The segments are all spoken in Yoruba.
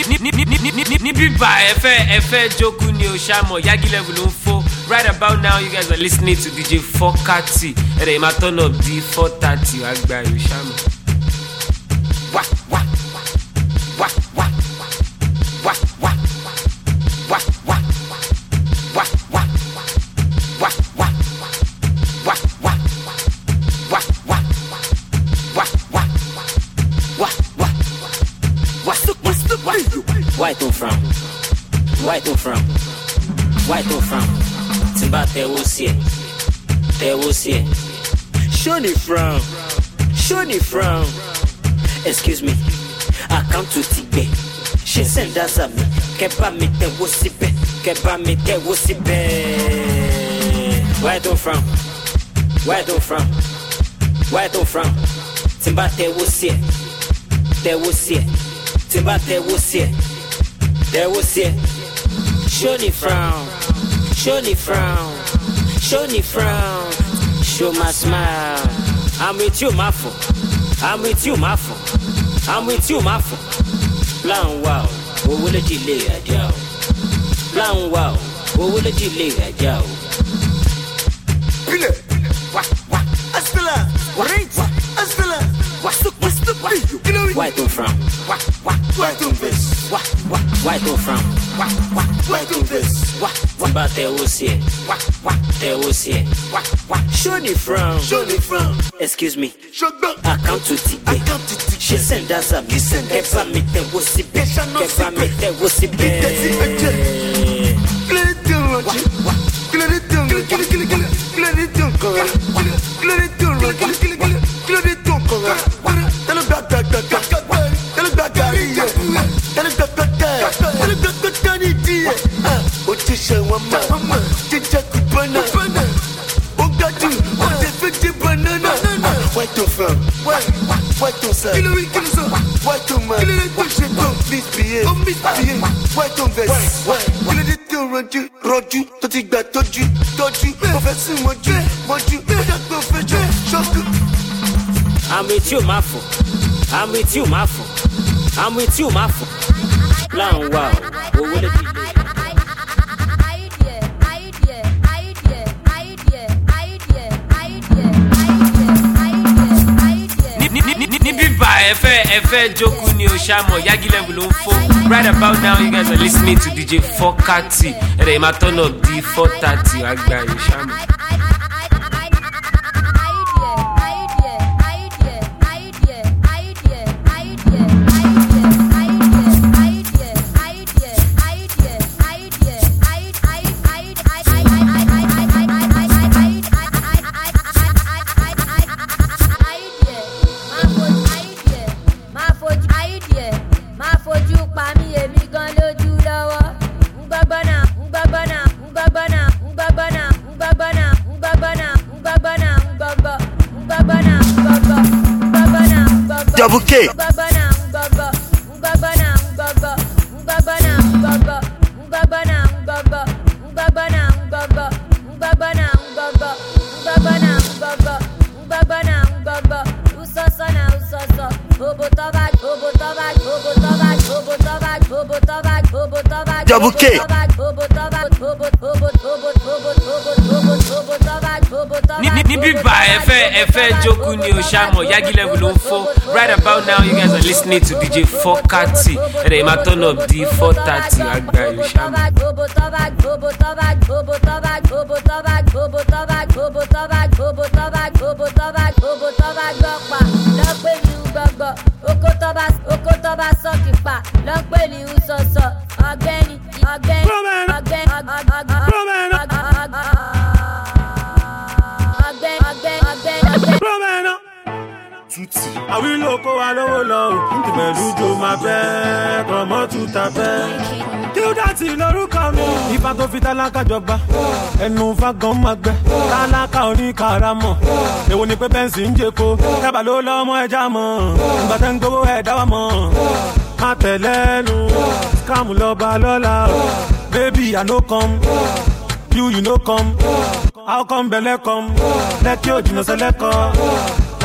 Efe Joku ni Oshamo Yagi level on 4. Right about now, you guys are listening to DJ 430. And they might turn up D430. Agba Oshamo. Wah wah wah wah wah wah wah wah wah wah wah wah wah wah wah wah White on from, white on from, white on from. Timba there was here. Show the from. Excuse me, I come to Tibe. She send us a me. Kepa me te wosipe. White on from. Timba there was here. Timba there was here. Show the frown. Show my smile. I'm with you, my fool. Plan wow, what will it delay a jow? Plan wow, what will it delay a jow? White on from. White on this. White on from. White on this. But there was here. Show the frown. Excuse me. I come to Tibe. She send us a me. Kepa me te wosipe. I'm with you, my fool. Plan wow, what will it be? Efe Joku ni Oshamo Yagi level on 4. Right about now, you guys are listening to DJ 430. And they might turn up D430. Agba Oshamo. Double K. Double K. Efe Joku ni Oshamo Yagi level on 4. Right about now, you guys are listening to DJ 430. And they might turn up D430. Agba Oshamo. I will look low, Melujo ma bẹ, comment tu t'appelles? Kildati lórúkọ mi, ìfà tó fi tálákà jọba, ẹnu fagan ma gbẹ, tálákà oní karamọ, èwo ni pé bẹ́ǹsì ń jẹ́ko, tábà ló lọ́mọ ẹja mọ̀, ìgbà tẹ́ ń gbowó ẹ̀dá wa mọ̀, má tẹ̀lẹ́nu, scam lọ́ba lọ́la, baby I no come, you no come, how come belle come, lẹ́kí òjìnà sẹ́lẹ̀kọ́.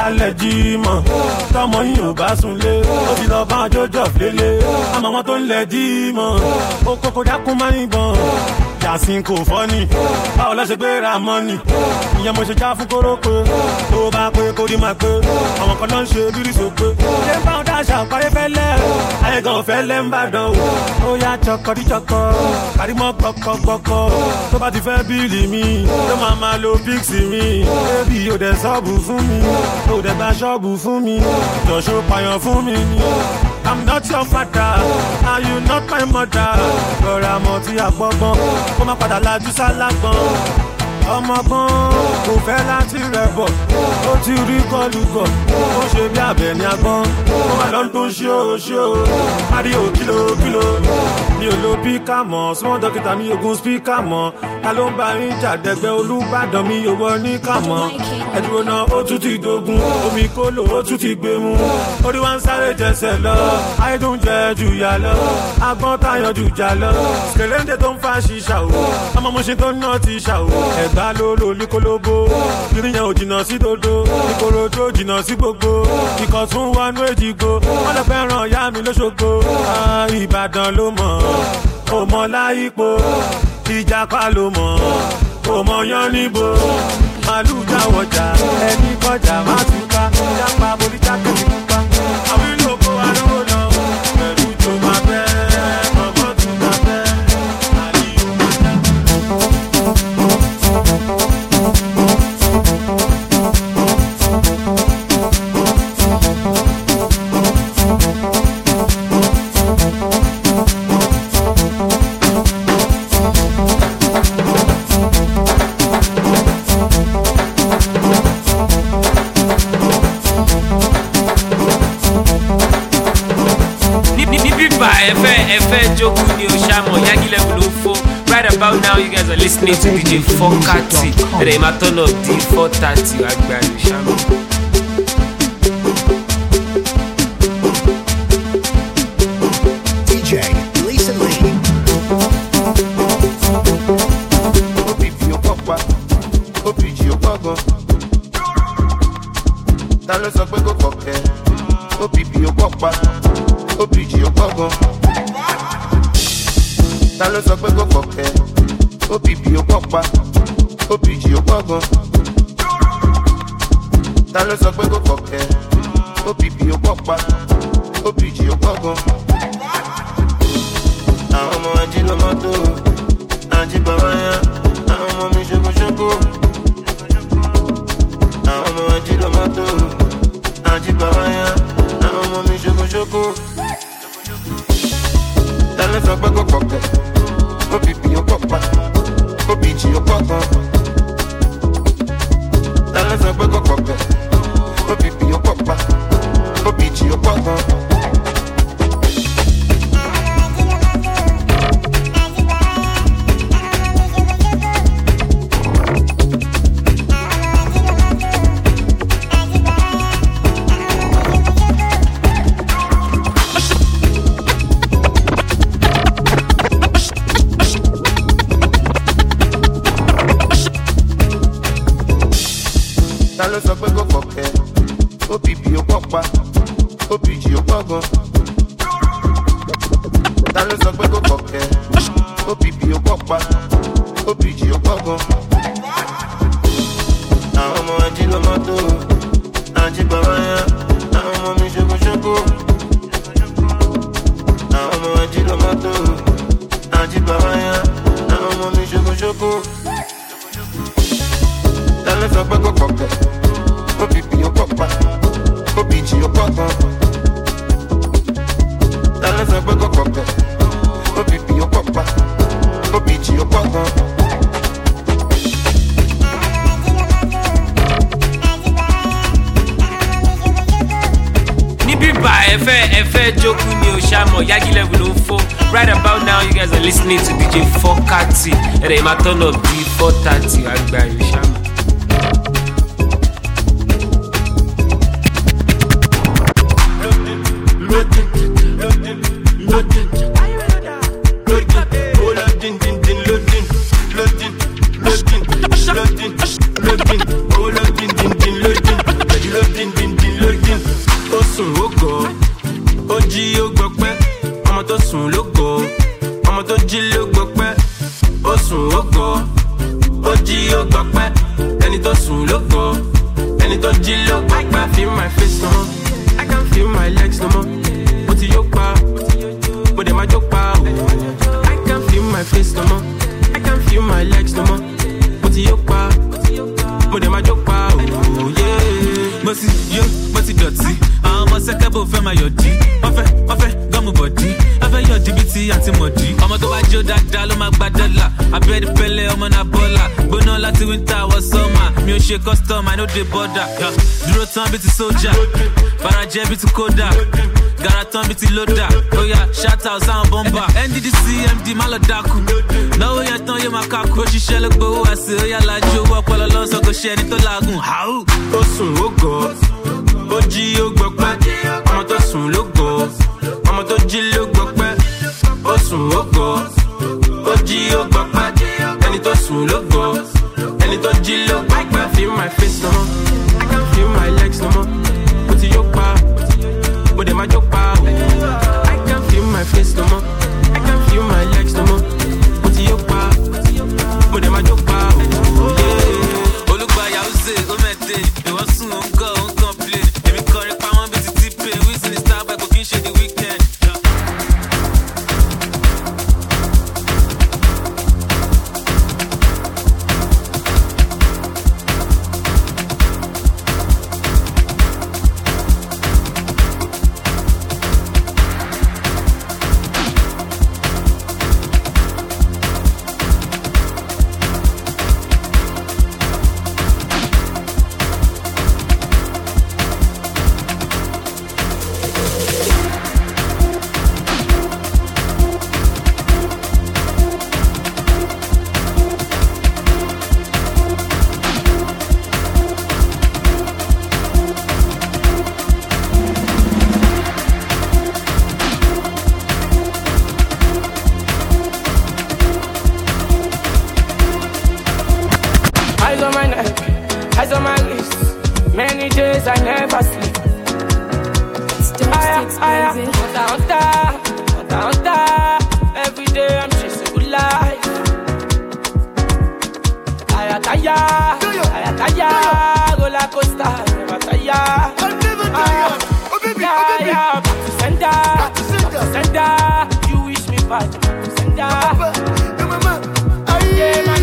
lálẹ́ jí mọ̀ tọmọ yín ò bá sunlé ó ti lọ bá jọjọ fílẹ̀ àmọ́ wọn tó ń lẹ̀ jí mọ̀ ó kókó dákún máa ń gbọ̀n yàsín kò fọ́ni báwo lọ́ ṣe gbé ra mọ́ni ìyẹn mo ṣe já fún kórópè tó bá pé kó rí máa pé àwọn kan náà ń ṣe bírí sópé ṣé bá wọn dáṣà parí fẹ́lẹ́ ayé gan fẹ́lẹ́ ń bàdàn o ó yá chọkọdíchọkọ kárímọ́ gbọkọgbọkọ tó bá ti fẹ́ bíìlì mi tó máa lo píksì mi bébí ò dẹ̀ sọ́ọ̀bù fún mi ò dẹ̀ gba ṣọ́ọ̀bù fún mi jọ̀ṣọ́ pààyàn fún mi ni. I'm not your father, and you not my mother. Lọ́ra mọ̀ tí a gbọ́gbọ́n, kó má padà lajú sálágbọ́n. Ọmọgbọ́n kò fẹ́ láti rẹ̀ bọ̀, ó ti rí kọlùkọ̀, ó ṣe bí abẹ ní agbọ́n. Ó wà lọ́n tó ń ṣó, Mario kìlò. Mi ò lo píkà mọ̀, súnmọ́ dókítà mi ogun spíkà mọ̀. Ta ló ń bá yín jàdẹ́gbẹ́ Olúbàdàn mi ò wọ ní kàmọ́. Ẹ̀dùn náà ó tún ti dogun, omi kólò ó tún ti gbé mu. Orí wa ń sáré jẹsẹ̀ lọ, àìdùn jẹ jù yà lọ. Agbọ́n táyọ̀ jù jà lọ. Kèléńdé tó ń fa ṣìṣà o, ọmọ mo ṣe tó ń ná ti ṣà o. Ẹ̀gbá lólo líkólóbó, kiri yẹn ò jìnnà sí dodo. Ìkòròdú ò jìnnà sí gbogbo. Ikọ̀ tún wọnú èjìgbò, wọ́n lọ fẹ́ràn ìyá mi lóṣogbo. Ìbàdàn ló mọ̀, kò mọ láyípo. Ìjàpá ló mọ̀, kò mọ yán níbo. Màlúù jáwọ̀jà, ẹni kọjá má túká. Ìjàpá bolíjà kẹ́mi pupa. Àwọn ìlú òkú wa lówó lọ, pẹ̀lú tó máa fẹ́. Ọmọ tún máa fẹ́, àlíyò máa dá. Right about now, you guys are listening to DJ Fokati. They might turn up D430. Agbára Shamo. DJ, listen Lee. OPP o papa, OPG o gbọ̀ngàn. Ta ló sọ pé kò kọ̀kẹ́? OPP o papa, OPG o gbọ̀ngàn. Ta ló sọ pé kò kọ̀kẹ́? OPP o papa, OPG o gbọ̀ngàn. Ta ló sọ pé kò kọ̀kẹ́? OPP o papa, OPG o gbọ̀ngàn. Àwọn ọmọ ají ló mọ́ tó, ají bàbá yá, àwọn ọmọ mi ṣokoṣoko. Àwọn ọmọ ají ló mọ́ tó, ají bàbá yá, àwọn ọmọ mi ṣokoṣoko. Ta ló sọ pé kò kọ̀kẹ́? OPP o papa, OPG o gbọ̀ngàn. Ta ló sọ pé kò kọ̀kẹ́? OPP o papa, OPG o gbọ̀ngàn. Ta ló sọ pé kò kọ̀kẹ́? OPP o papa, OPG o gbọ̀ngàn. Ta ló sọ pé kò kọ̀kẹ́? OPP o papa, OPG o gbọ̀ngàn. Àwọn ọmọ ají ló mọ́ tó, ají bàbá yá, àwọn ọmọ mi ṣokoṣoko. Àwọn ọmọ ají ló mọ́ tó, ají bàbá yá, àwọn ọmọ mi ṣokoṣoko. Ta ló sọ pé kò kọ̀kẹ́? OPP o papa, OPG o gbọ̀ngàn. Ta ló sọ pé kò kọ̀kẹ́? OPP o papa, OPG o gbọ̀ngàn. Níbíbà ẹ̀fẹ́ jókòó ni o ṣàmọ̀ Yagi level ló ń fọ́. Right about now, you guys are listening to DJ Fokati. They might turn up D430. Agbára Shamo. dín loading. Ó sùn ó gọ̀, ó jí ó gbọpẹ́. Ọmọ tó sùn ló gọ̀, ọmọ tó jí ló gbọpẹ́. Ó sùn ó gọ̀, ó jí ó gbọpẹ́. Ẹni tó sùn ló gọ̀, ẹni tó jí ló gbọpẹ́. I can feel my face no more, I can feel my legs no more. Mo ti yó pa, mo dẹ̀ máa jó pa o. I can feel my face no more, I can feel my legs no more. Mo ti yó pa, mo dẹ̀ máa jó pa o. Mo ti yó, mo ti dọ̀tí. Àwọn ọmọ sẹ́kẹ́bù fẹ́ máa yọ̀dí. Wọ́n fẹ́ gọ́mù bọ̀dí. Wọ́n fẹ́ yọ̀dí bí ti àti mọ̀dí. Ọmọ tó bá jó dáadáa ló máa gba dọ́là. Abẹ́rẹ́ pẹ́lẹ́ ọmọ náà bọ́là. Gbóná láti winter wọ summer. Mi ò ṣe custom, I no dey border. Dúró tán bí ti sójà. Farajẹ́ bí ti kódà. Gara tán bí ti lódà. Oya shout out sáwọn bọ́mbà. NDDC MD má lọ dákú. Náwó yẹn tán yóò máa kákú. Ó ṣiṣẹ́ ló gbowó àṣẹ. Oya lajú owó ọpọlọ lọ́sọ̀ kò ṣe ẹni tó làágùn. Ó sùn ó gọ̀, ó jí ó gbọpẹ́. Ọmọ tó sùn ló gọ̀, ọmọ tó jí ló gbọpẹ́. Ó sùn ó gọ̀, ó jí ó gbọpẹ́. Ẹni tó sùn ló gọ̀, ẹni tó jí ló gbọpẹ́. I can feel my face no more, I can feel my legs no more. Mo ti yó pa, mo dẹ̀ máa jó pa o. I can feel my face no more, I can feel my legs no more. Mo ti yó pa, mo dẹ̀ máa jó pa o. Olùgbàyà ó ṣe ó mẹ́tẹ̀. Ìwọ́n sùn ó ń gọ̀ ó ń complain. Èmi kọrin pa wọ́n bí ti T-Pain. Wíìsì ní Starboy kò kí ń ṣe the weekend. Eyes on my neck, eyes on my wrist. Many days I never sleep. Hunter. Every day I'm chasing good life. Tire, roller coaster, never tire. Back to sender. You wish me back to sender. Yeah, man,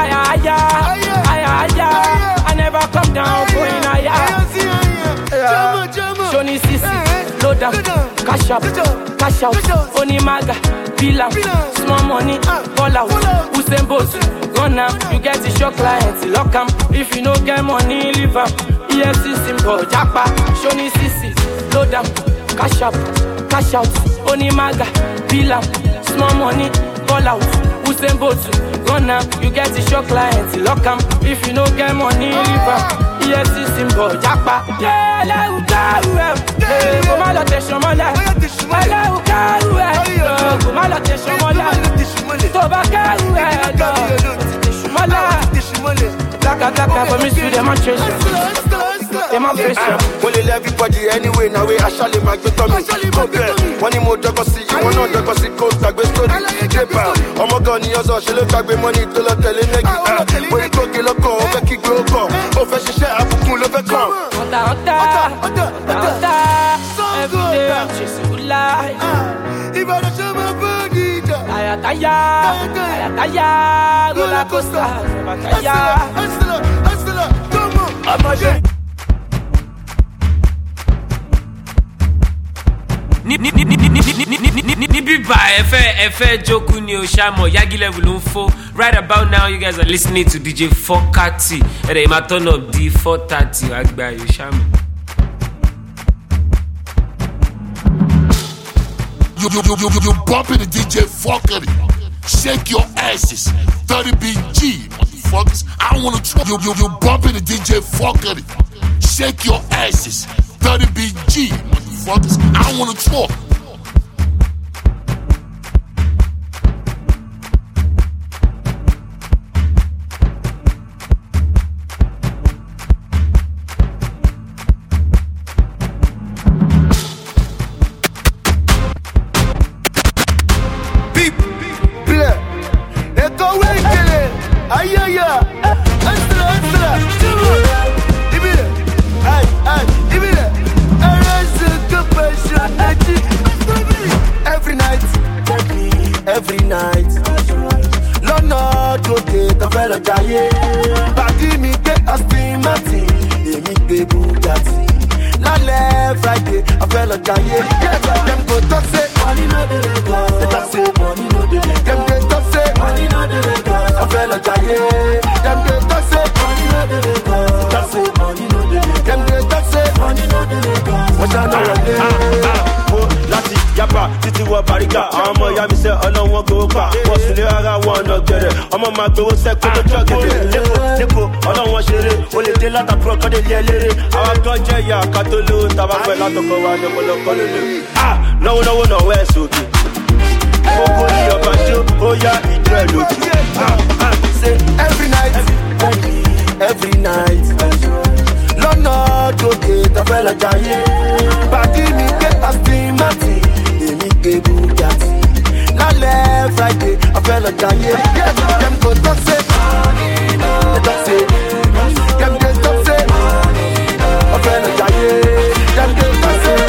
I never come down, going higher. Johnny Sisi, load up, cash up, cash out. Onimaga, Bila, small money, ball out. Usain Bolt, run am. You get the shock clients, lock am. If you no get money, leave am. EFC symbol, Japa, Johnny Sisi, load up, cash up, cash out. Onimaga, Bila, small money, ball out. Usain Bolt, run am. You get the shock clients, lock am. If you no get money, leave am. EFC symbol, Japa. Yeah, let you go. Go mal à tes chemins là. Let you go. Go mal à tes chemins là. Toba kaoué. Tes chemins là. Taka for me to demonstration. Demonstration. Only everybody anyway. Now we actually make the tummy. One more dog see you. One other dog see cold tag with story. Oh my God, you also she look back with money to look tell it. When you go get a call, over kick go come. Over she share up cool over come. Hunter. Every day I'm chasing good life. Tire, roller coaster, never tire. Níbí bá ẹ fẹ́ jókòó ni o ṣàmọ̀ Yagi Level ló ń fò. Right about now you guys are listening to DJ 430. Ẹ̀rẹ̀ ìmá turn up di 430 wá gba yóò ṣàmọ̀. You bumping the DJ 430. Shake your asses. 30 BG, motherfuckers. I wanna try. You bumping the DJ 430. Shake your asses. 30 BG, motherfuckers. I wanna talk. Bugatti. Lálẹ́ Friday, I fell on Jaye. Them go talk say money no dey Lagos. They talk say money no dey Lagos. Them dey talk say money no dey Lagos. I fell on Jaye. Them dey talk say money no dey Lagos. They talk say money no dey Lagos. Them dey talk say money no dey Lagos. What's that no mo láti yapa títí wọ Bariga. Àwọn ọmọ ìyá mi sẹ́ ọlọ́wọ́n gbowó pa. Wọ́n sì lé ara wọn ọ̀nà gẹ̀rẹ̀. Ọmọ máa gbowó sẹ́kọ̀ tó jọ gẹ̀dẹ̀. Lẹ́kọ̀ọ́ ọlọ́wọ́n ṣeré. O lè dé látàkùrọ̀ kọ́ dé lé ẹlẹ́rẹ́. Àwọn kan jẹ́ ìyá àkàtó lówó. Tàbá fẹ́ látọkọ̀ wa ní ọ̀pọ̀lọpọ̀ lónìí. Náwó náà wẹ̀ sókè. Gbogbo ní ọba jó, ó yá ìjọ ẹ̀ lókè. Say every night. Lọ́nà gòkè tọ́fẹ́ lọ jayé. Bàdí mi gbé Aston Martin, èmi gbé Bugatti. Lálẹ́ Friday, ọ̀fẹ́ lọ jayé. Dem go talk say, they talk say, dem dey talk say, ọ̀fẹ́ lọ jayé. Dem dey talk say,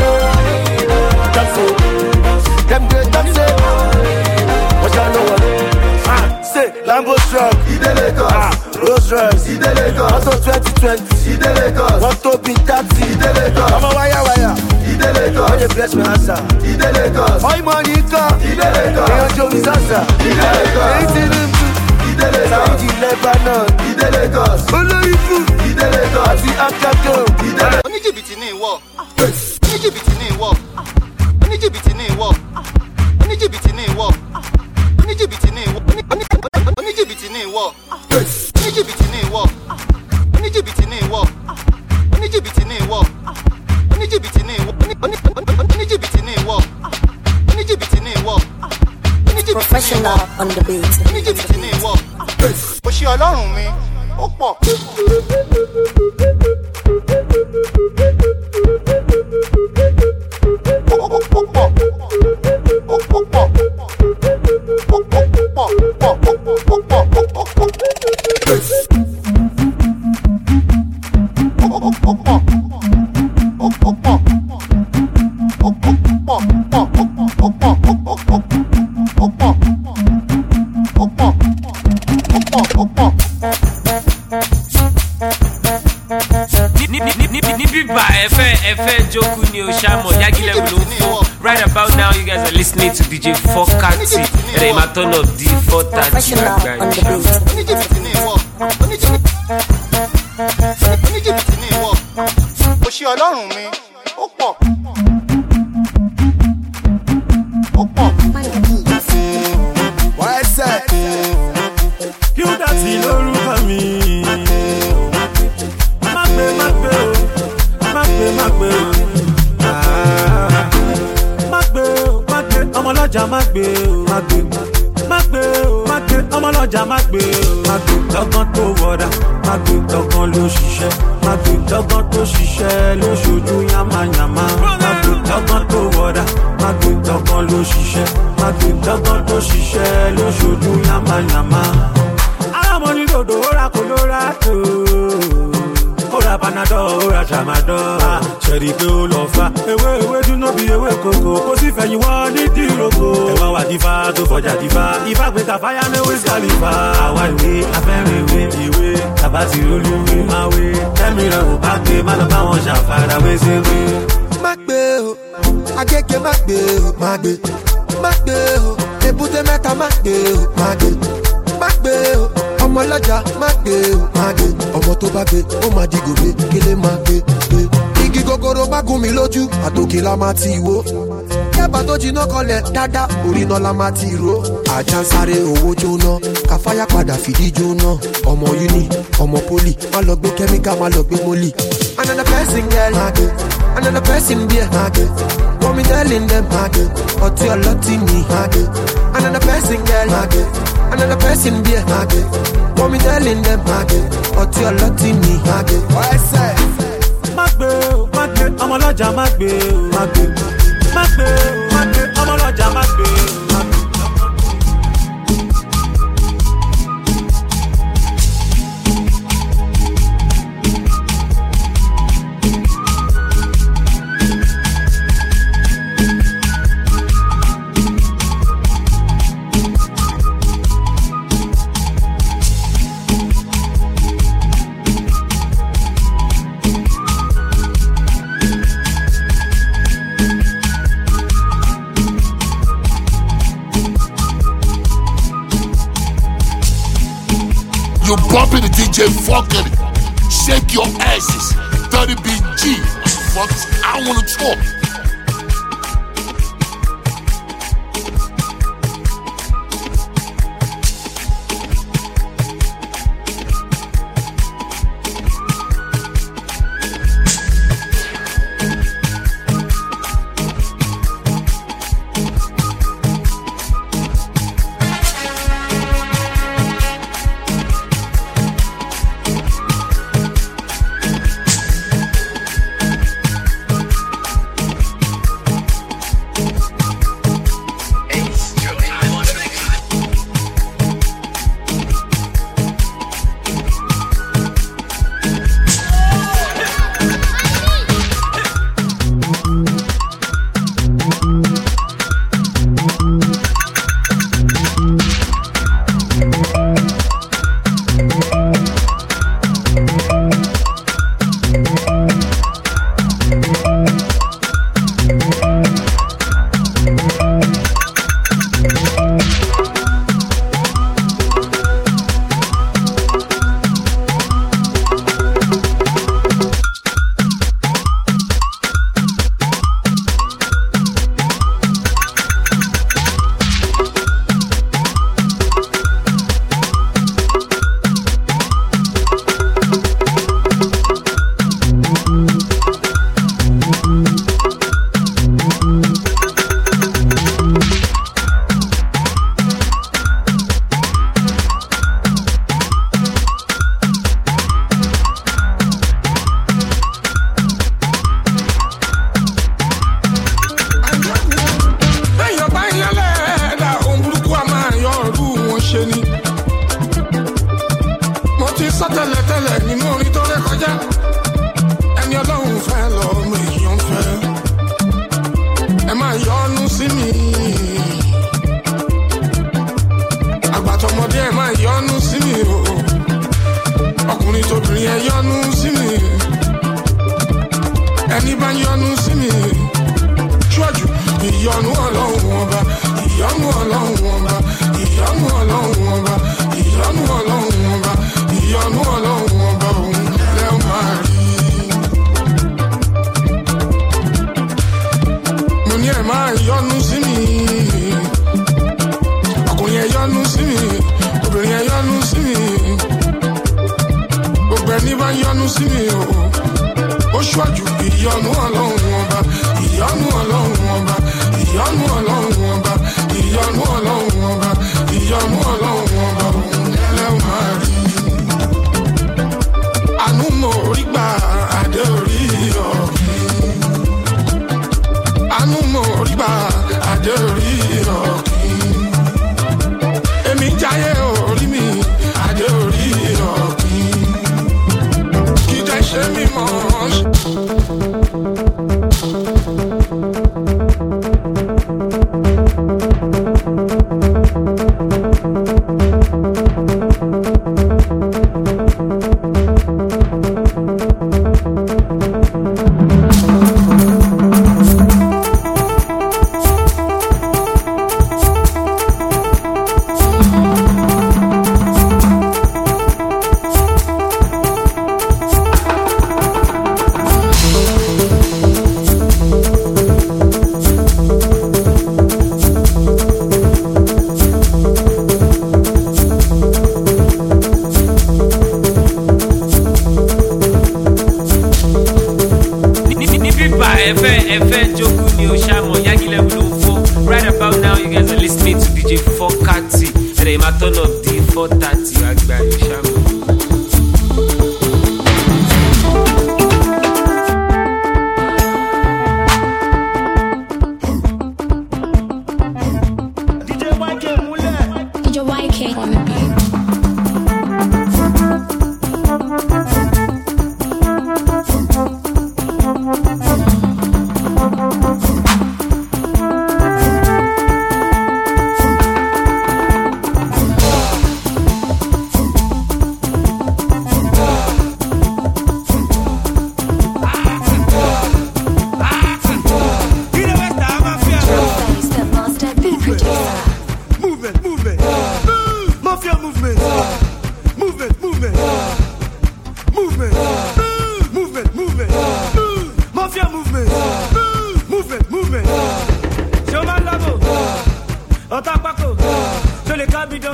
dem dey talk say, wọ́n ṣá ló wọlé. Say Lambo truck, Ide Lagos. Rolls Royce, Ide Lagos. Auto 2020, Ide Lagos. Want to be taxi, Ide Lagos. I'm a wire, Ide Lagos. When you bless my answer, Ide Lagos. All money come, Ide Lagos. They don't show me answer, Ide Lagos. Anything in Ide Lagos. Saudi Lebanon, Ide Lagos. Olorifu, Ide Lagos. Àti Akako, Ide Lagos. Oníjìbìtì ní ìwọ. Oníjìbìtì ní ìwọ. Oníjìbìtì ní ìwọ. Oníjìbìtì ní ìwọ. Oníjìbìtì ní ìwọ. Oníjìbìtì ní ìwọ. Oníjìbìtì ní ìwọ. Oníjìbìtì ní ìwọ. Oníjìbìtì ní ìwọ. Oníjìbìtì ní ìwọ. Oníjìbìtì ní ìwọ. Oníjìbìtì ní ìwọ. Professional on the beat. Oníjìbìtì ní ìwọ. Ó ṣe Ọlọ́run mi, ó pọ̀. Right about now, you guys are listening to DJ Fokati. And I'm at turn up D430. Professional on the beat. Oníjìbìtì ní ìwọ. Ó ṣe Ọlọ́run mi, ó pọ̀. Ó pọ̀. Why say? Kí ó dàtí lórúkọ mi. Má gbé o. Má gbé o. Ọmọlọ́jà má gbé o, ọmọlọ́jà má gbé o, lọ́gán tó wọ̀dà, má gbé lọ́gán ló ṣiṣẹ́, má gbé lọ́gán tó ṣiṣẹ́ ló ṣojú yamayama, má gbé lọ́gán tó wọ̀dà, má gbé lọ́gán ló ṣiṣẹ́, má gbé lọ́gán tó ṣiṣẹ́ ló ṣojú yamayama. Alámọ̀ ní dòdò ó ra kò ló ra tó. Ora panadol, ora tramadol. Ṣẹ̀rí pé ó lọ fa. Ewé dúná bí ewé kòkó. Kó sì fẹ̀yìn wọ́n ní dìrókò. Ẹ̀wọ̀n wà dífá tó fọjà dífá. Ifá gbé kàfáyà ní Wiz Khalifa. Àwa ìwé afẹ́rin ìwé. Tàbá ti olúwe máa wé. Tẹ́mi rẹ̀ ò bá gbé má lọ bá wọn ṣàfarawé ṣeré. Má gbé o, agége má gbé o, má gbé. Má gbé o, èbúté mẹ́ta má gbé o, má gbé. Má gbé o, ọmọlọ́jà má gbé o, má gbé. Ọmọ tó bá gbé ó máa di gòbé kílé máa gbé. Igi gogoro bá gún mi lójú àtòkè la máa ti wó. Kẹ́bà tó jiná kọlẹ̀ dáadáa orí iná la máa ti ró. Àjà ń sáré owó jóná káfáyà padà fìdí jóná. Ọmọ uni ọmọ poli má lọ gbé kẹ́míkà má lọ gbé mólì. Another person girl má gbé, another person beer má gbé. Wọ́n mi telling them má gbé, ọtí ọlọ́tí ni má gbé. Another person girl má gbé, another person beer má gbé. Wọ́n mi telling them má gbé, ọtí ọlọ́tí ni má gbé. Má gbé o, ọmọlọ́jà má gbé o, má gbé. Má gbé o, ọmọlọ́jà má gbé o, má gbé. bumping the DJ fuckery. Shake your asses. 30 BG, motherfuckers. I wanna talk. Right about now, you guys are listening to DJ Fokati. And then my turn up D430. Agbayo Shamo. Movement.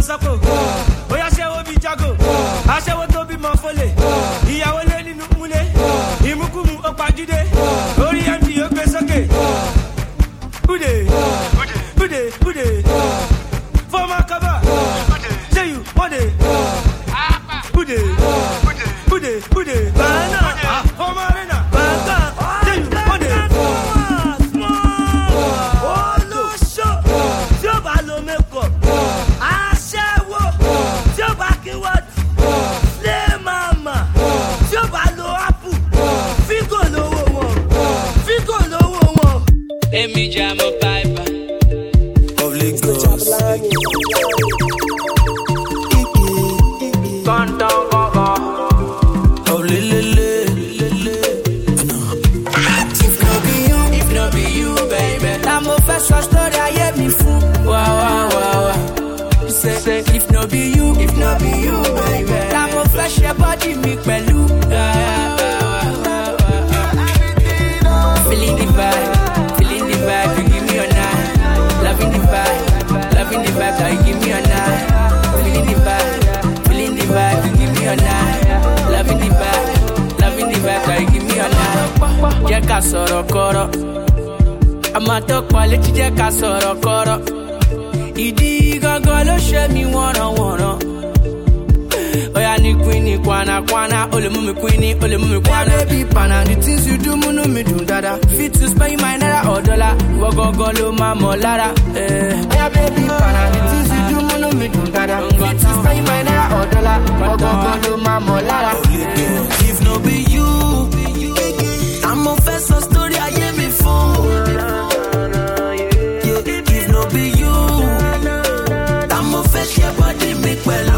sọ́kò. Bóyá ṣẹ́wó bí jago, aṣẹ́wó tó bímọ fọlẹ̀. Ìyàwó lé nínú múlẹ̀, ìmúkúmu ó pajúdé. Orí MD ó gbé sókè. Ude, ude, ude. Former cover, say you, Ude. Ude, ude, ude. Bana, former arena. Bana, say you, Ude. Oh, no, show. Job alo makeup. Aṣẹ́wó. Job akiwat. Slay mama. Job alo apple. Figo lówó wọn. Figo lówó wọn. Emi jam a piper. Public girls. If no be you, baby. I'm a first story, I hear me fool. Wow. Say, if no be you, baby. I'm a flash your body, me pelu. Feeling the vibe, you give me a night. Loving the vibe, that you give me a night. Feeling the vibe, you give me a night. Loving the vibe, that you give me a night. Jẹ́ ká sọ̀rọ̀ kọ́rọ̀, àmọ́ tó quality jẹ́ ká sọ̀rọ̀ kọ́rọ̀. Ìdí gangan ló ṣe mí wọ̀nràn. Oya ni queen kwana, ole mú mi queen, ole mú mi kwana. Baby pana, the things you do mú mi dùn dada. Fit to spend my naira or dollar, ìwọ gangan ló máa mọ̀ lára. Oya baby pana, the things you do mú mi dùn dada. Fit to spend my naira or dollar, ìwọ gangan ló máa mọ̀ lára. If no be you, I'm a first story, I hear me phone. If no be you, I'm a first your body make well.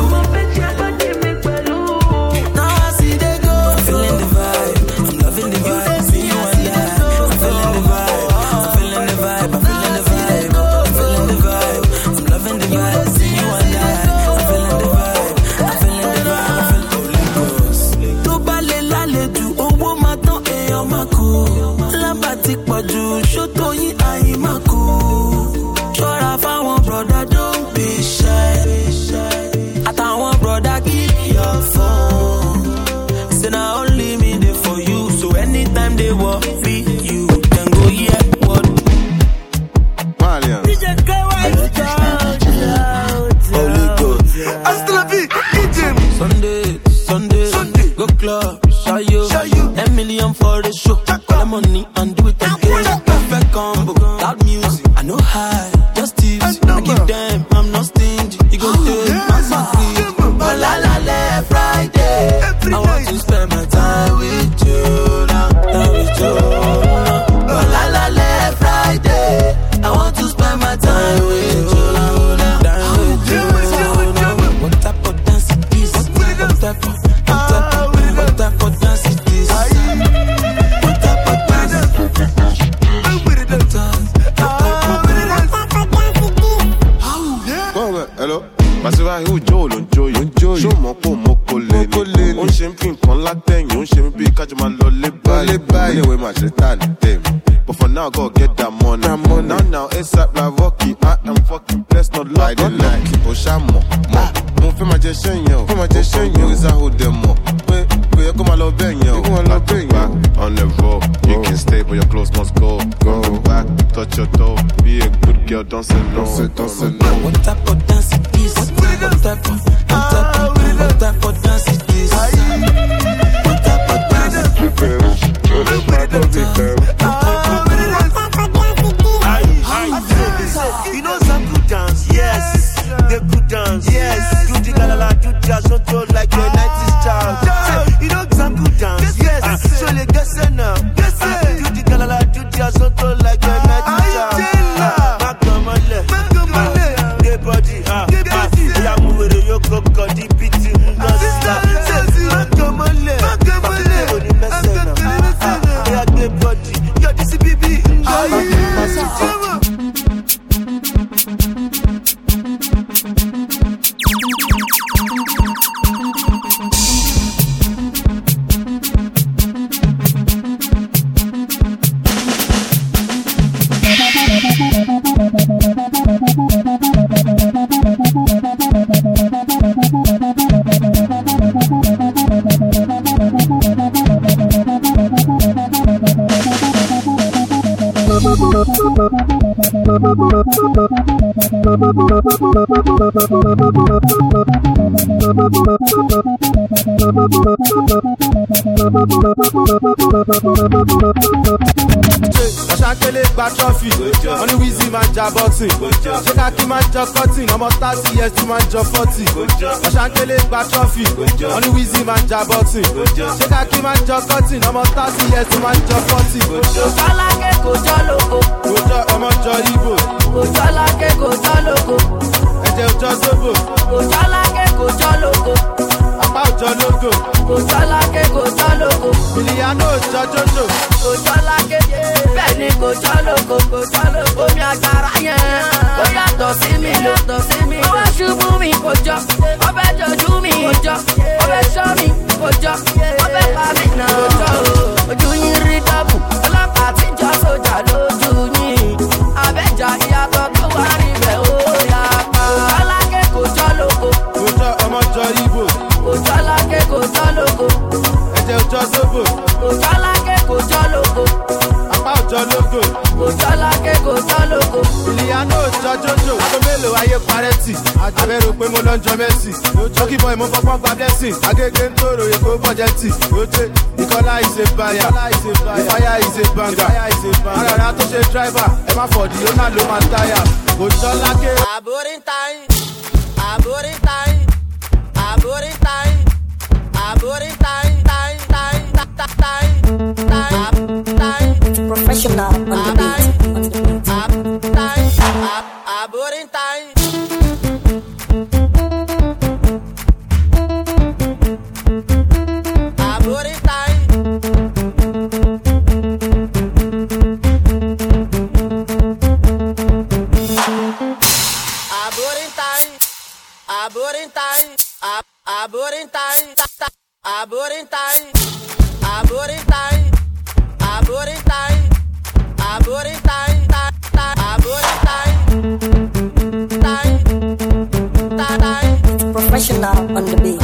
Ọ̀ṣánkélé gba trophy, wọ́n ní Wizzy máa ń ja boxing. Ṣé Kaki máa ń jọ cutting, ọmọ 30 years tún máa ń jọ 40. Ọ̀ṣánkélé gba trophy, wọ́n ní Wizzy máa ń ja boxing. Ṣé Kaki máa ń jọ cutting, ọmọ 30 years tún máa ń jọ 40. Kòjọ́lákè kòjọ́ lóko. Kòjọ́ ọmọ jọ Igbo. Kòjọ́lákè kòjọ́ lóko. Ẹ̀jẹ̀ òjọ́ Zobo. Kòjọ́lákè kòjọ́ lóko. Apá òjọ́ Lógo. Kòjọ́lákè kòjọ́ lóko. Ìlíyànó òjọ́ Jojo. Kòjọ́lákè bẹ́ẹ̀ni kòjọ́ lóko. Kòjọ́ lóko mi àgbàrá yẹn. Ó yàtọ̀ sí mi lọ́tọ̀ sí mi. Ó wá ṣubú mi kòjọ́. Ó fẹ́ jọjú mi kòjọ́. Ó fẹ́ ṣọ́ mi kòjọ́. Ó fẹ́ pa mí náà kòjọ́. Ojú yín rí dábù. Ọlọ́pàá tí jọ sójà lójú yín. Abẹ́jà ìyàtọ̀ tó wà níbẹ̀ ó yà pa. Kòjọ́lákè kòjọ́ lóko. Kòjọ́ ọmọ jọ Igbo. Kòjọ́lákè kòjọ́ lóko. Ẹ̀jẹ̀ òjọ́ Zobo. Kòjọ́lákè kòjọ́ lóko. Apá òjọ́ Lógo. Kòjọ́lákè kòjọ́ lóko. Ìlíyànó òjọ́ Jojo. Ago mélòó ayé parẹ́tì. Abẹ́rò pé mo lọ ń jọ Messi. Jókì bọ̀ ìmọ̀ fọpọ́n gba blessing. Agége ń tòrò èkó bọ́jẹ́tì. Oje ìkọlá ìṣe báyà. Ìfáyà ìṣe bàǹgà. Arara tó ṣe driver. Ẹ má fọ̀dí, ó náà ló máa táyà. Kòjọ́lákè. Àbóríntàyìn. Àbóríntàyìn. Àbóríntàyìn. Àbóríntàyìn. Professional on the beat. Àbóríntàyìn. Professional on the beat.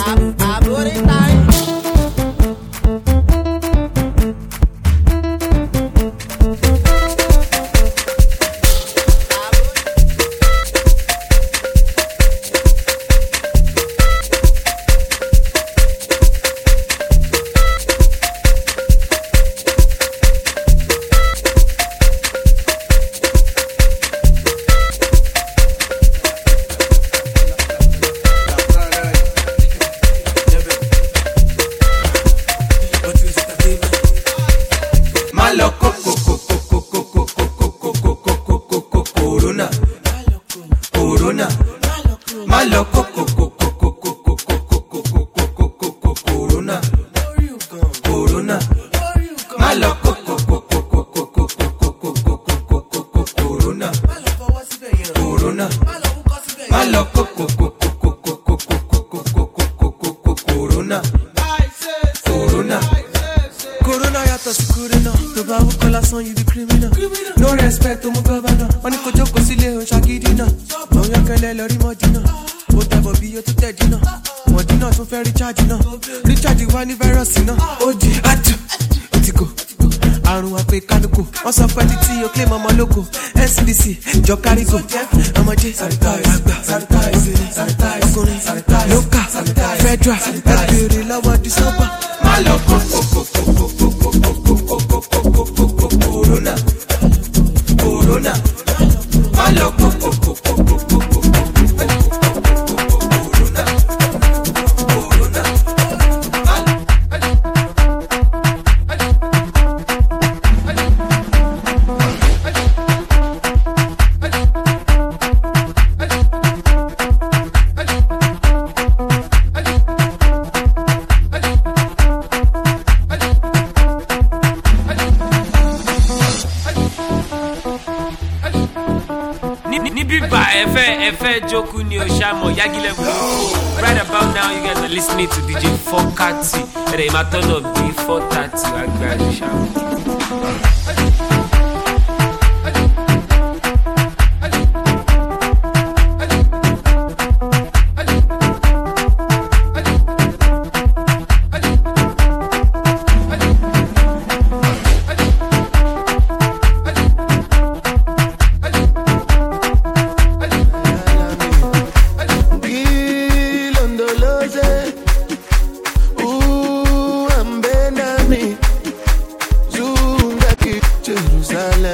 Jokarigo, Amaje, Ọkùnrin, Loka, Federal, Ẹgbẹ̀rẹ̀ lọ́wọ́ di sọ́pà. Maloko, Corona, Corona, Maloko, Right about now, you guys are listening to DJ Fokati. And in my turn of D430, I grab the shower.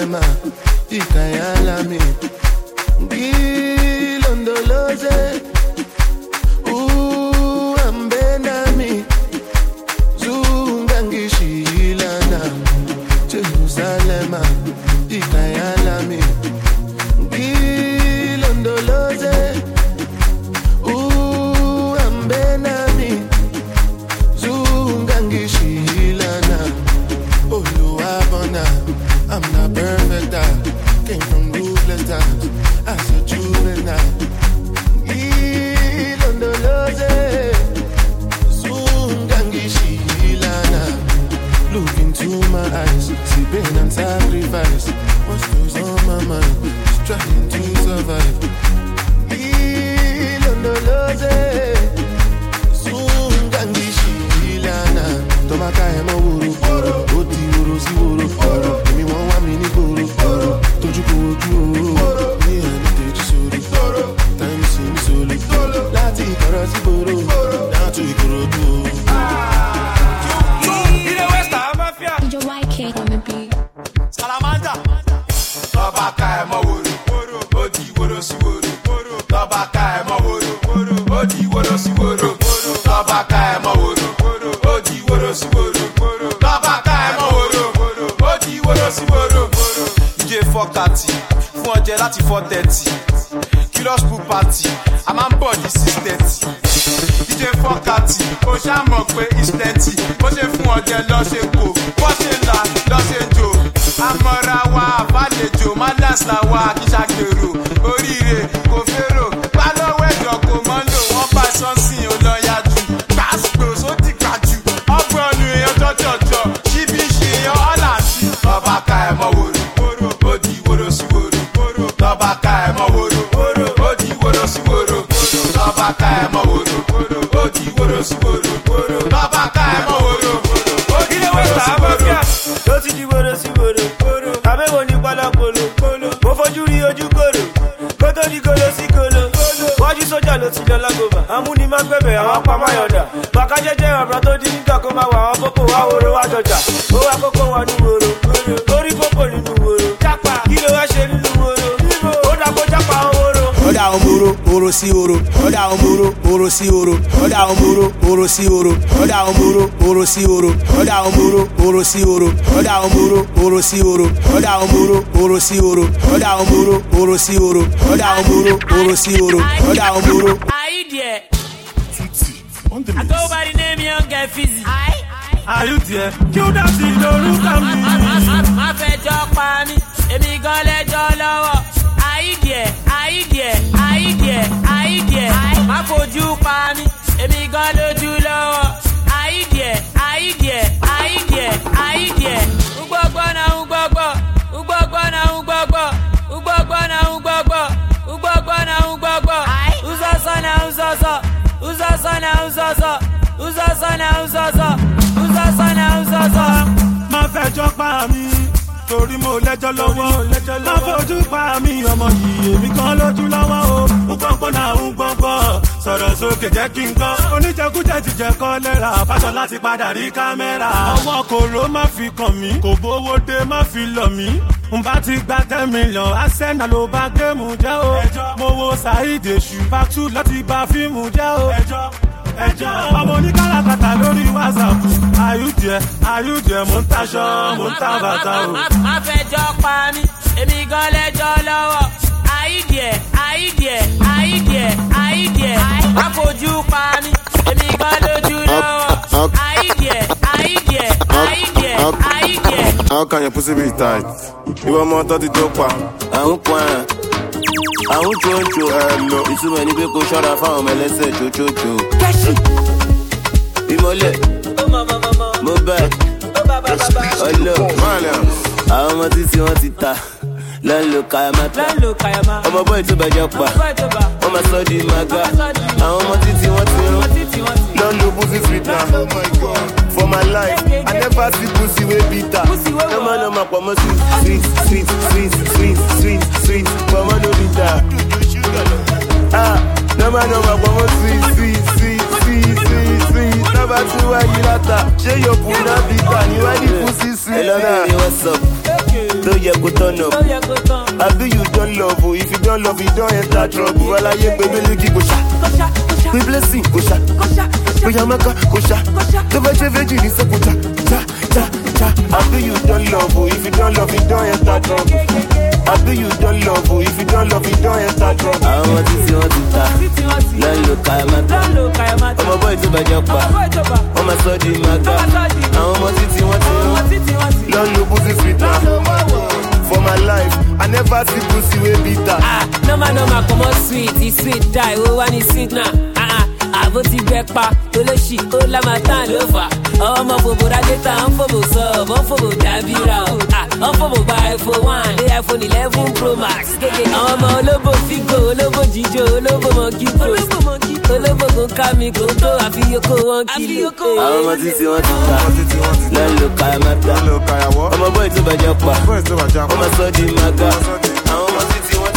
Jerusalem, Ikayalami, Gilondoloze, Ambenami, Zungangishilana, Jerusalem, Ikayalami, Gilondoloze, Ambenami, Zungangishilana, Oluwabona. I'm not perfect, I came from ruthless times as a juvenile. Look into my eyes, see pain and sacrifice. What's goes on my mind? Just trying to survive. Tomaka emo wuru, oti wuru si wuru. Mi won wa mi ni goro, toju ko oju o. Ni ani teju sori, time si mi solo. Lati ikoro si boro, down to Ikorodu. Salamanda. Tomaka emo wuru, oti wuru si wuru. Tomaka emo wuru, oti wuru si wuru. Tomaka emo wuru. DJ 430 fún ọjẹ́ láti 430 Kilos pool party a máa ń bọ̀ ní 630 DJ 430 ó ṣàmọ̀ pé it's plenty bó ṣe fún ọjẹ́ lọ́ṣẹ́ kò bó ṣe là lọ́ṣẹ́ jò àmọ́ra wa àbálejò mádàs là wa kí ṣàgbèrò oríire kò fèrò bá lọ́wọ́ ẹ̀jọ̀ kò mọ́ lò wọ́n bá sọ́nsìn ó lọ yájú gbàsgbò sódì gbàjú ọgbọ́n nu èèyàn jọjọjọ ṣíbí ṣe èèyàn ọ̀là sí. Tọ́ba ká ẹ̀ mọ́ wòrò ó di wòrò sí wòrò. Tọ́ba ká ẹ̀ mọ́ wòrò ó di wòrò sí wòrò. Tọ́ba ká ẹ̀ mọ́ wòrò ó di wòrò sí wòrò. Tọ́ba ká ẹ̀ mọ́ wòrò ó di wòrò sí wòrò. Ló ti di wòrò sí wòrò. Àbẹ̀wò ní pálapolo. Mo fojú rí ojú kòrò. Kó tó di kolo sí kolo. Wájú sójà ló ti lọ lágòbà. Amúni máa gbẹ̀bẹ̀ àwọn apámáyọ̀dà. Bàká jẹ́jẹ́ ọ̀bùrọ̀ tó di nígbà kó máa wà àwọn pópó wá wòrò wá jọjà. Ó wá kókó wọn ní wòrò. Orí pópó nínú wòrò. Kí ló wá ṣe nínú wòrò? Ó dàgbò jápa wòrò. Ọ̀dà òmùrò òrò sí òrò. Ọ̀dà òmùrò òrò sí òrò. Ọ̀dà òmùrò òrò sí òrò. Ọ̀dà òmùrò òrò sí òrò. Ọ̀dà òmùrò òrò sí òrò. Ọ̀dà òmùrò òrò sí òrò. Ọ̀dà òmùrò òrò sí òrò. Ọ̀dà òmùrò òrò sí òrò. Ọ̀dà òmùrò òrò sí òrò. Ọ̀dà òmùrò. Ayi there. I go by the name Young Guy Fizzy. Are you there? Kill that thing, lórúkọ mi. Má fẹ́ jọ pa mí, èmi gan lẹ́jọ́ lọ́wọ́. Ayi there, ayi there, ayi there, ayi there. Má fojú pa mí, èmi gan lójú lọ́wọ́. Ayi there, ayi there, ayi there, ayi there. Ugbọ́gbọ́ na ugbọ́gbọ́, ugbọ́gbọ́ na ugbọ́gbọ́, ugbọ́gbọ́ na ugbọ́gbọ́, ugbọ́gbọ́ na ugbọ́gbọ́. Uzọ́sọ́ na uzọ́sọ́, uzọ́sọ́ na uzọ́sọ́, uzọ́sọ́ na uzọ́sọ́, uzọ́sọ́ na uzọ́sọ́. Má fẹjọ́ pa mí torí mo lẹ́jọ́ lọ́wọ́. Má fojú pa mí ọmọ yìí èmi kan lójú lọ́wọ́ o. Ugbọ́gbọ́ na ugbọ́gbọ́ sọ̀rọ̀ sókè jẹ́ kí n gbọ́. Oníjẹkújẹ ti jẹ kọ́ lẹ́ra fáṣọ láti padà rí kámẹ́rà. Ọwọ́ kòró má fi kàn mí, kò bówó dé má fi lọ̀ mí. N bá ti gba 10 million, Arsenal ló bá géèmù jẹ́ o. Mo wo Saheed Èṣù, Pactu láti bá fíìmù jẹ́ o. Ọmọ oníkàràkàtà lórí WhatsApp. Ayúdìẹ, mo ń taṣọ, mo ń ta bàtà o. Má fẹjọ́ pa mí, èmi gan lẹ́jọ́ lọ́wọ́. Ayídìẹ, ayídìẹ, ayídìẹ, ayídìẹ. Má fojú pa mí, èmi gan lójú lọ́wọ́. Ayídìẹ, ayídìẹ, ayídìẹ, ayídìẹ. How can your pussy be tight? Ìwọ ọmọ tó ti tó pa. Àwọn kan àwọn ṣoṣo ìtumọ̀ ní pé kò ṣọ́ra fáwọn ọmọ ẹlẹ́sẹ̀ ṣoṣoṣo. Ìmọ̀lẹ̀ Mohbad ọlọ́ àwọn ọmọ títí wọ́n ti ta lọ́nlọ́ kayamata ọmọ bọ́ọ̀ tó bàjẹ́ pa wọ́n máa sọ di maga àwọn ọmọ títí wọ́n ti rán lọ́nlọ́ pussy sweeter. For my life, I never see pussy way bitter. No man no ma pomo sweet. Pomo no bitter. No man no ma pomo sweet. Never see why you lata. Share your puna bitter. You want the pussy sweet. Hello baby, what's up? tó yẹ kó turn up. Àbí you don't love o, if you don't love you don't enter trouble. Aláyé pé mílíkì kò ṣá, pé blessing kò ṣá, pé yamaka kò ṣá, tó bá ṣe méjì ní sẹ́kù ṣá. Àbí you don't love o, if you don't love you don't enter trouble. Àbí you don't love o, if you don't love you don't enter trouble. Àwọn ọmọ títí wọn ti ta, lọ́nlọ́ kayamata. Ọmọ bọ́ọ̀ tó bàjẹ́ pa, wọ́n máa sọ di màgá. Àwọn ọmọ títí wọn ti lọ́nlọ́ pussy sweeter. For my life, I never see pussy way bitter. No man, come on sweet, it's sweet die, oh one is sweet now. Àbó ti bẹ́ pa, olóṣì, ó lámàtán ló fà. Ọmọ fòbò rájẹ́ta, ń fòbò sọ̀b, ń fòbò dábìrà o. Ń fòbò gba iPhone 1, dé iPhone 11 Pro Max. Kéde àwọn ọmọ olóbò fígò, olóbò jíjó, olóbò mọ̀kí post. Olóbò kò ká mi kò tó àfiyókò wọn kìlò. Àwọn ọmọ títí wọn ti ta, lọ́nlọ́ kayamata. Ọmọ bọ́ọ̀ tó bàjẹ́ pa, wọ́n máa sọ di màgá. Àwọn ọmọ títí wọn ti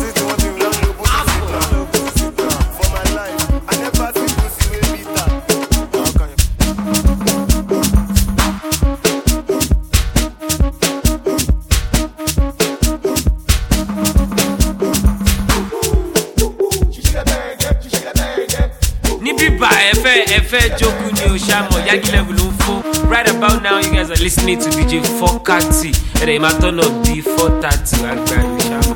Ẹ̀fẹ́ joku ni o ṣàmọ̀ Yagi level ló ń fọ́. Right about now you guys are listening to DJ Fokati. Ẹ̀rẹ̀ ìmá turn up di 4:30 àgbà ni o ṣàmọ̀.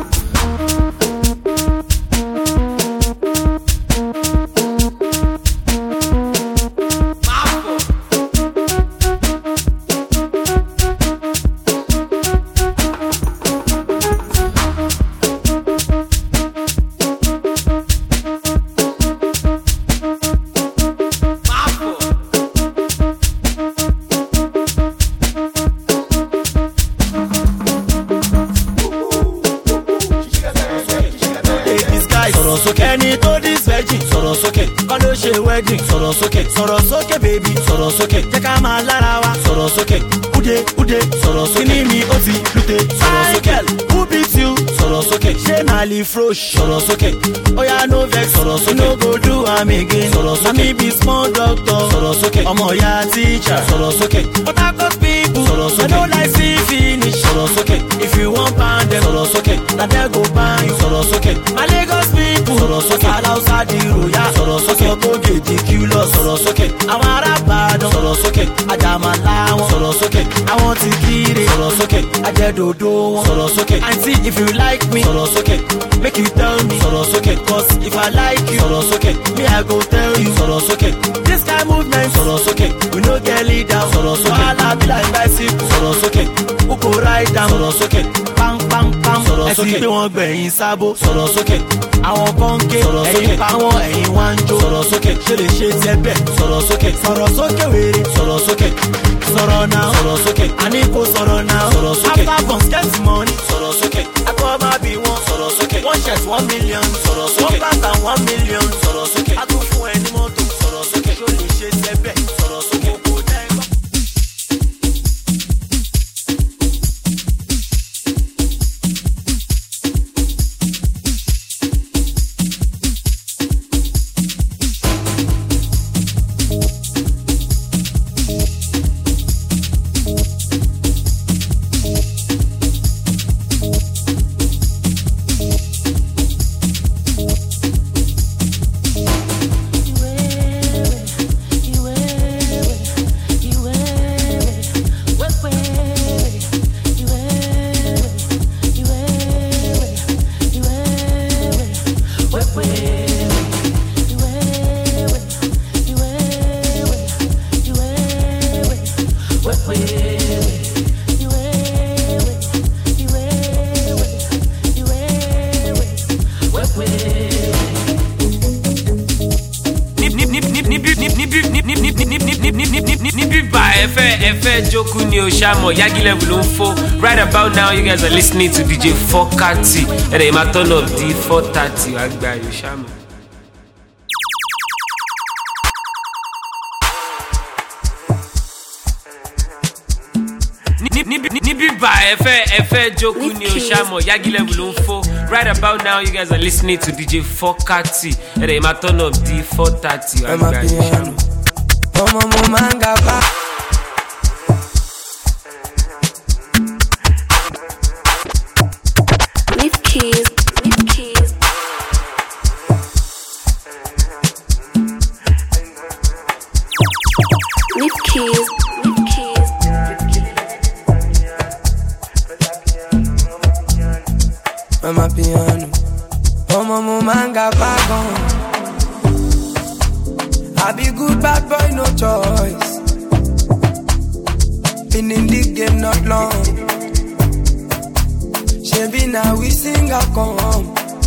Sọ̀rọ̀ sókè baby, sọ̀rọ̀ sókè, jẹ́ ká máa lára wa. Sọ̀rọ̀ sókè, ude, sọ̀rọ̀ sókè. Kíní mi ó ti lute, sọ̀rọ̀ sókè. Who beat you? Sọ̀rọ̀ sókè. Ṣé Mali Frosh? Sọ̀rọ̀ sókè. Oya no vex, sọ̀rọ̀ sókè. No go do am again, sọ̀rọ̀ sókè. Ami be small doctor, sọ̀rọ̀ sókè. Ọmọ ya teacher, sọ̀rọ̀ sókè. Port Harcourt people, sọ̀rọ̀ sókè. I no like see finish, sọ̀rọ̀ sókè. If you wan pound them, sọ̀rọ̀ sókè. Na there go buy you, sọ̀rọ̀ sókè. My Lagos people, sọ̀rọ̀ sókè. Alausa di roya, sọ̀rọ̀ sókè. Ọkọ̀ di kilo, sọ̀rọ̀ sókè. Àwọn ará Ìbàdàn, sọ̀rọ̀ sókè. Àjàmàlà wọn, sọ̀rọ̀ sókè. Àwọn ti kiri, sọ̀rọ̀ sókè. Ajẹ́dòdò wọn, sọ̀rọ̀ sókè. Aunty if you like me, sọ̀rọ̀ sókè. Make you tell me, sọ̀rọ̀ sókè. Cause if I like you, sọ̀rọ̀ sókè. Me I go tell you, sọ̀rọ̀ sókè. This kind movement, sọ̀rọ̀ sókè. We no get leader, sọ̀rọ̀ sókè. Wàhálà be like bicycle, sọ̀rọ̀ sókè. Who go ride down, sọ̀rọ̀ sókè. Pam pam pam, sọ̀rọ̀ sókè. Ẹ̀sìn pé wọ́n gbẹ̀yìn sábó, sọ̀rọ̀ sókè. Àwọn kan ké, sọ̀rọ̀ sókè. Ẹ̀yìn pa wọn, ẹ̀yìn wá ń jó, sọ̀rọ̀ sókè. Ṣé lè ṣe tiẹ̀ bẹ́ẹ̀, sọ̀rọ̀ sókè. Sọ̀rọ̀ sókè wèrè, sọ̀rọ̀ sókè. Sọ̀rọ̀ náà, sọ̀rọ̀ sókè. Àní kò sọ̀rọ̀ náà, sọ̀rọ̀ sókè. After guns get money, sọ̀rọ̀ sókè. Akọ́ máa bí wọn, sọ̀rọ̀ sókè. One shirt 1 million, sọ̀rọ̀ sókè. One pant and 1 million, sọ̀rọ̀ sókè. A tún fún ẹni mọ́tò, sọ̀rọ̀ sókè. Ṣó lè ṣe tiẹ̀ bẹ́ẹ̀, sọ̀rọ̀ sókè. Kò dá ẹ bá. Ẹ̀fẹ́ joku ni o ṣàmọ̀ Yagi level ló ń fọ́. Right about now you guys are listening to DJ Fokati. Ẹ̀rẹ̀ ìmá turn up di 4:30 àgbà yóò ṣàmọ̀. Níbí bá ẹ̀fẹ́ joku ni o ṣàmọ̀ Yagi level ló ń fọ́. Right about now you guys are listening to DJ Fokati. Ẹ̀rẹ̀ ìmá turn up di 4:30 àgbà yóò ṣàmọ̀. Ọmọ mo máa ń ga bá. on my piano. Mo manga bagon. I be good bad boy, no choice. Been in the game not long. Shebi now we sing a come.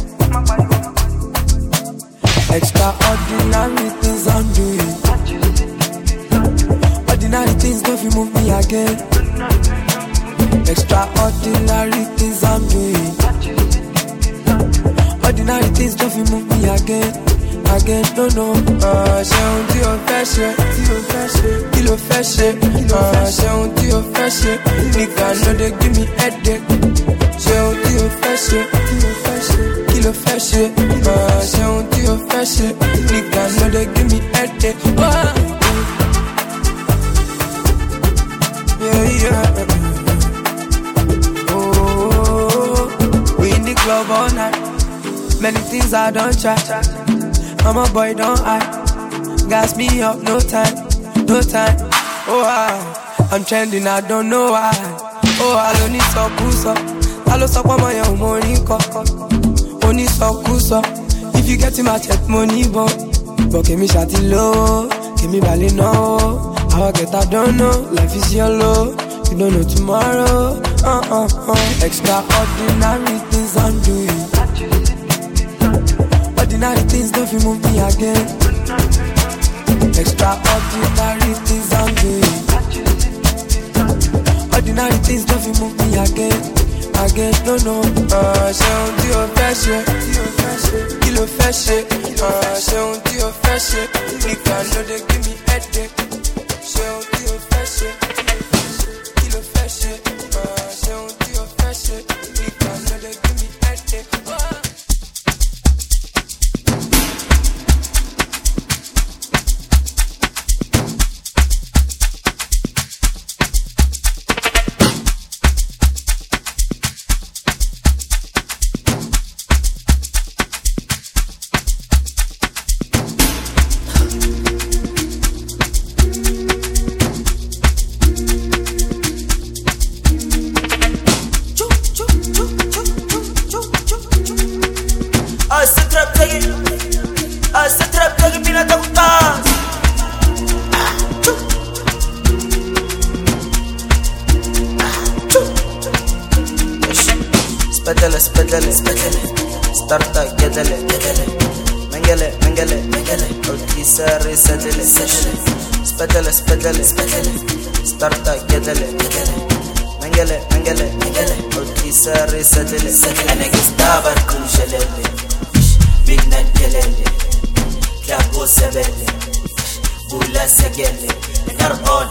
Extraordinary things I'm doing. Ordinary things don't you move me again. Extraordinary things I'm doing. Ordinary things don't you move me again. No. Ṣé ohun tí o fẹ́ ṣe, kí ló fẹ́ ṣe. Ṣé ohun tí o fẹ́ ṣe, nìkan no dey give me headache. Ṣé ohun tí o fẹ́ ṣe, kí ló fẹ́ ṣe. Ṣé ohun tí o fẹ́ ṣe, nìkan no dey give me headache. Yeah. Oh, we in the club all night. Many things I don't try. I'm a boy, don't I? Gas me up, no time. Oh, I'm trending, I don't know why. Oh, I don't need so cool. I don't stop on my own money. Only so cool. If you get in my check money, but give me shawty low, give me ballet no. How I get, I don't know. Life is yellow, you don't know tomorrow. Extraordinary things I'm doing. Ordinary things don't you move me again. Extraordinary things I'm doing. Ordinary things don't you move me again. No. Ṣé ohun tí o fẹ́ ṣe, kí ló fẹ́ ṣe. Ṣé ohun tí o fẹ́ ṣe, nìkan no dey give me headache. Ṣé ohun tí o fẹ́ ṣe, kí ló fẹ́ ṣe. Ṣé ohun tí o fẹ́ ṣe, nìkan no dey give me headache. Spedele, starta gedele, mengele, olkisare sedele, spedele, starta gedele, mengele, olkisare sedele, enegistabar kunjelele, bignan gelele, klapo sebele, bula segele, enar on,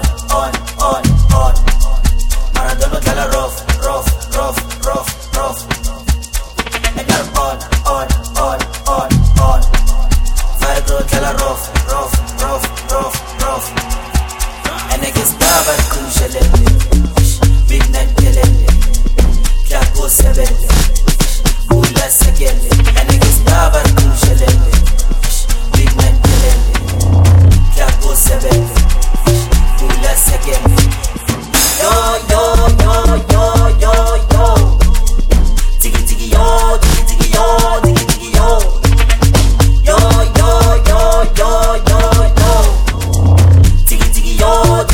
Maradona tala rough, and you're on. Vibro tala rough. And I guess Dabar Kunjalele, Big Night Gelele, Klapo Sebele, Bula Segele, and I guess Dabar Kunjalele, Big Night Gelele, Klapo Sebele, Bula Segele. Yo. Tiki yo. Yo. Tiki yo.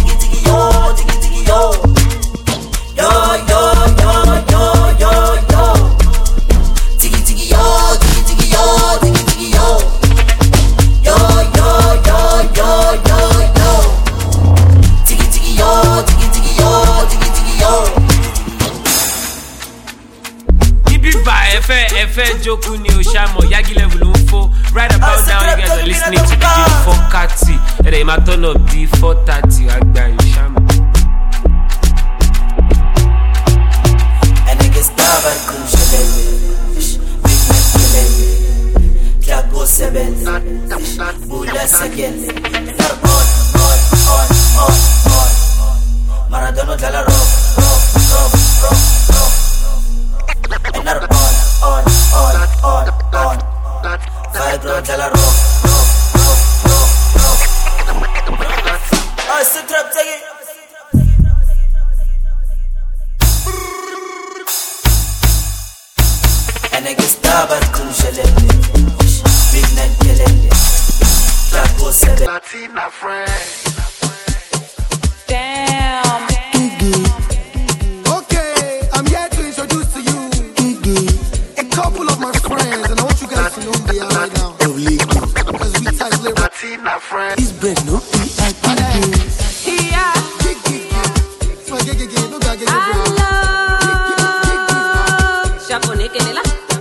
Ẹ̀fẹ̀ jókòó ni o ṣàmọ̀ Yagi level ló ń fò. Right about now you guys are listening to DJ Fokati. Ẹ̀rẹ̀ ìmá turn up di 4:30 àgbà yóò ṣàmọ̀. Ẹnìkẹ́ Starboy kò ṣẹlẹ̀ Big Mac ṣẹlẹ̀ Klapo ṣẹlẹ̀ Bula ṣẹlẹ̀ on Maradona tala rough and on Vibro tala rough I sit trap take it. Baba kun shelele. Big neck kelele. Trapo sebe. Latina friend. Damn. Okay, I'm here to introduce to you a couple of my friends, and I want you guys to know who they are right now. Because we type lyrics. Latina friend. He's bread, no? Yeah. So get, no guy get I love Japonese Kelela.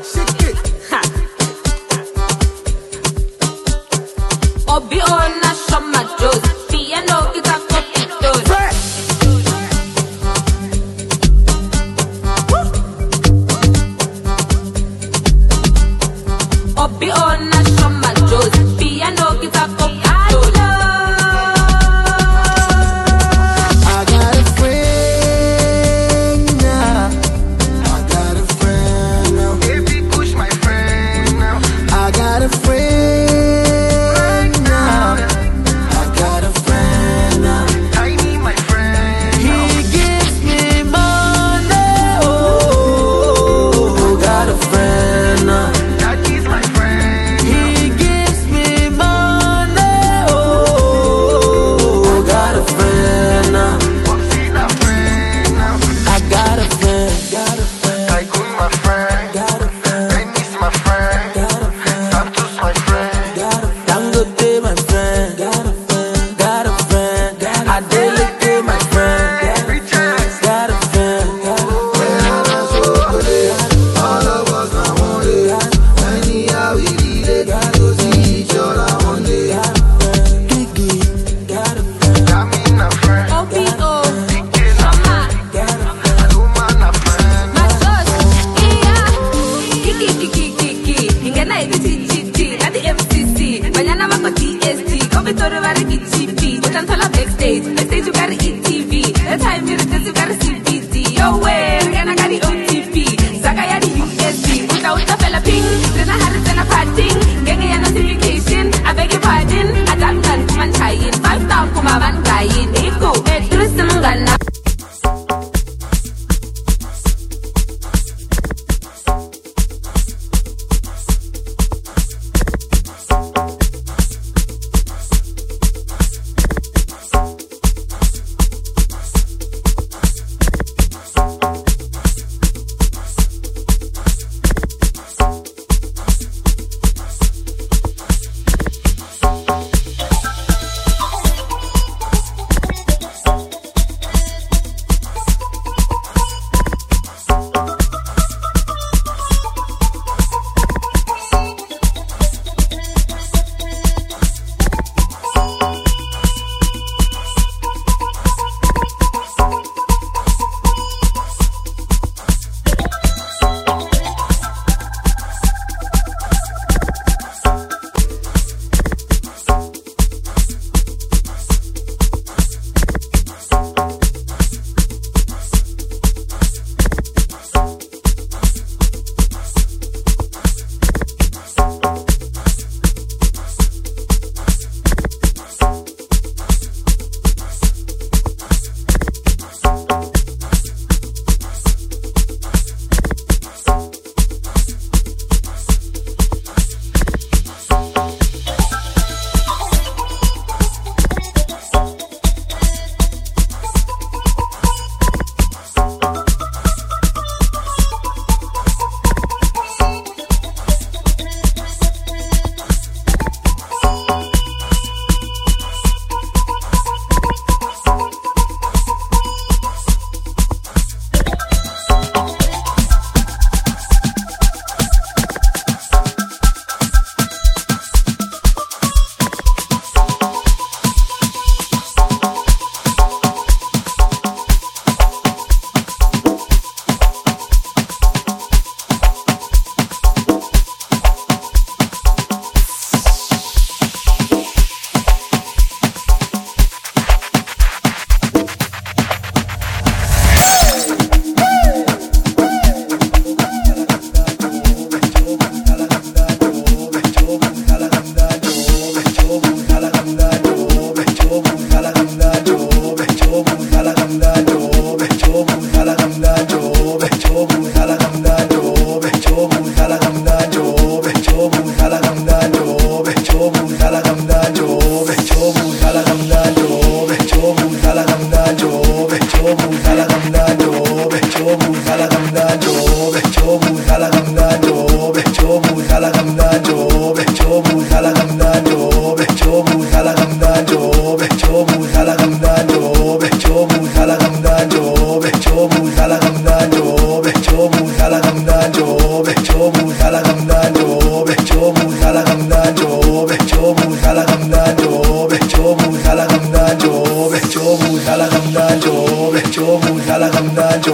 Obi ona shoma Joe, piano kita kopito. Obi ona shoma Joe, piano kita kopito. I love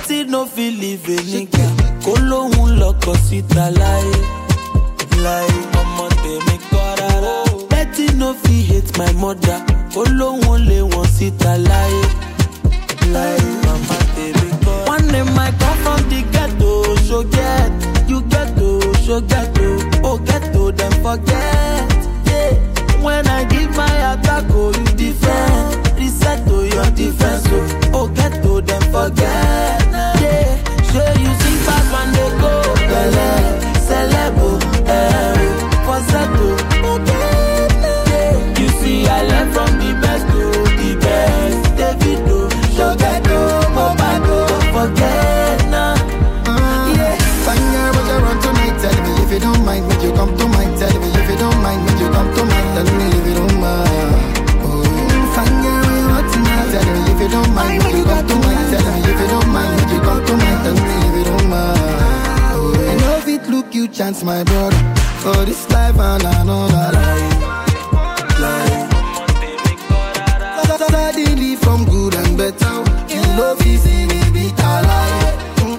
Betty no feel live a nigga. Kolo un loco sita lie. Mama temi korara. Betty no feel hate my mother. Kolo un le one sita lie. Mama temi korara. One day my come from the ghetto. So get, you ghetto, so ghetto. Oh ghetto, then forget. Yeah. When I give my attack, oh you defend. Reset to your defense, oh ghetto, then forget. Yeah, sure you see back when they go. Bele, celebo, falsetto. Yeah, you see I learned from the best to the best. Davido, Shogeto, Mobado, don't forget now. Yeah, fine girl, but you run tonight. Tell me if you don't mind, make you come to mind. Tell me if you don't mind, make you come to mind. Tell me if you don't mind. Oh, fine girl, you run tonight. Tell me if you don't mind, make you come to mind. Tell me if you don't mind, make you come to mind. Tell me if you don't mind. Oh, I know if it look you chance, my brother. For this life and another life. Suddenly from good and better. You know if you see me beat alive.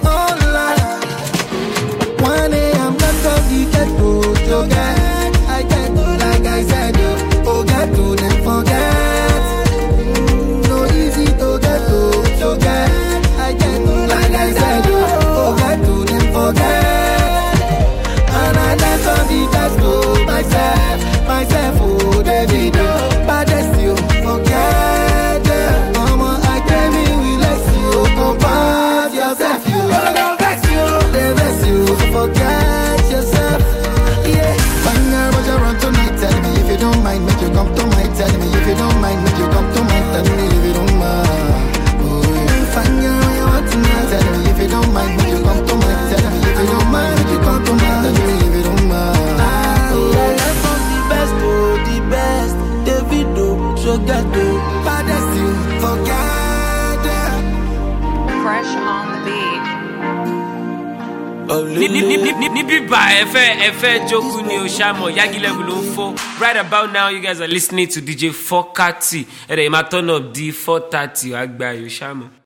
One day I'm not of the ghetto, so get. I get to like I said, oh get to then forget. No easy to get to, so get. I get to like I said, oh get to then forget. And I let on the best to myself, oh Davido, baddest you forget. Mama, I came in with less you, compare yourself, you. Don't vex you, they vex you, forget yourself. Yeah, fine girl, but you run tonight. Tell me if you don't mind, make you come to mind. Tell me if you don't mind, make you come to mind. Tell me if you don't mind. Oh, yeah. Fine girl, you want tonight. Tell me if you don't mind, make you come to mind. Tell me if you don't mind, make you come to mind. Tell me if you don't mind. Oh, I learned from the best to the best. Davido, Shogeto, baddest you forget. Fresh on the beat. Nibiba Efe Joku ni Oshamo Yagi level info. Right about now, you guys are listening to DJ 430. And they might turn up D430 Agba Oshamo.